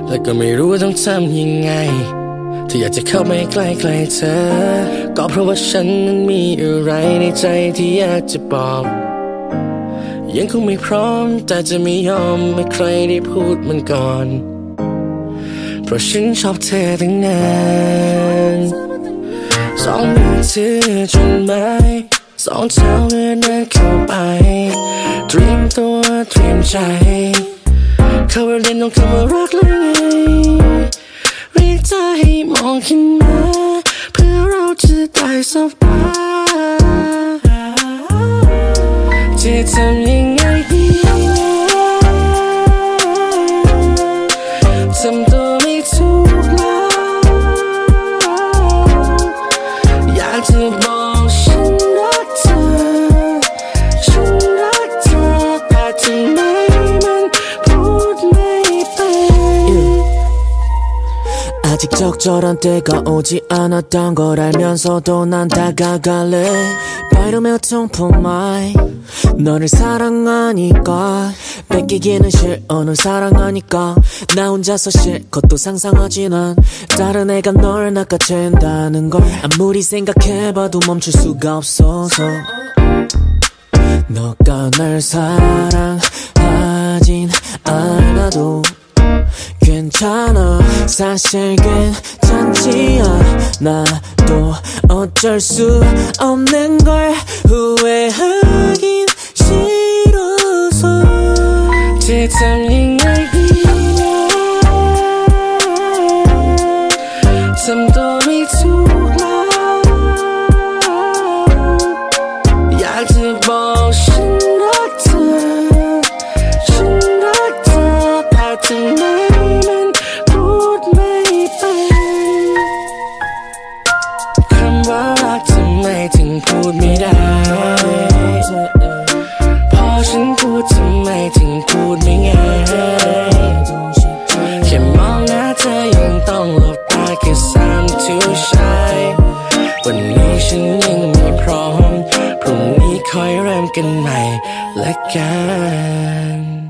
แล้วก็ไม่รู้ว่าต้องทำยังไงที่อยากจะเข้าไปใกล้ๆเธอก็เพราะว่าฉันนั้นมีอะไรในใจที่อยากจะบอกยังคงไม่พร้อมแต่จะไม่ยอมให้ใครได้พูดมันก่อนเพราะฉันชอบเธอตั้งนานสองมือถือจนไม้สองเท้าเดินเข้าไปเตรียมตัวเตรียมใจเข้าประเด็นต้องคำว่ารักเลยไงเรียกเธอให้มองขึ้นมาเพื่อเราจะได้สบตาจะทำยังไงดีทำตัวไม่ถูกแล้วอยากจะบอกฉันรักเธอฉันรักเธอแต่ทำไมมันพูดไม่เป็น 아직 적절한 때가 오지 않았던 걸 알면서도 난 다가갈래 바이러며 통풍 마이 너를 사랑하니까 뺏기기는 싫어 널 사랑하니까 나 혼자서 싫고 또 상상하지 난 다른 애가 널 낚아챈다는 걸 아무리 생각해봐도 멈출 수가 없어서 너가 날 사랑하진 않아도 괜찮아 사실 괜찮지 않아도 어쩔 수 없는 걸 후회하긴 싫어서 จะทำยังไงดีทำตัวไม่ถูกแล้วอยากจะบอกฉันรักเธอฉันรักเธอแต่ทำไมมันพูดไม่เป็นคำว่ารักทำไมถึงพูดไม่ได้พอฉันพูดทำไมถึงพูดไม่ง่ายแค่มองหน้าเธอยังต้องหลบตาแค่3 to shy วันนี้ฉันยังไม่พร้อมพรุ่งนี้ค่อยเริ่มกันใหม่ละกัน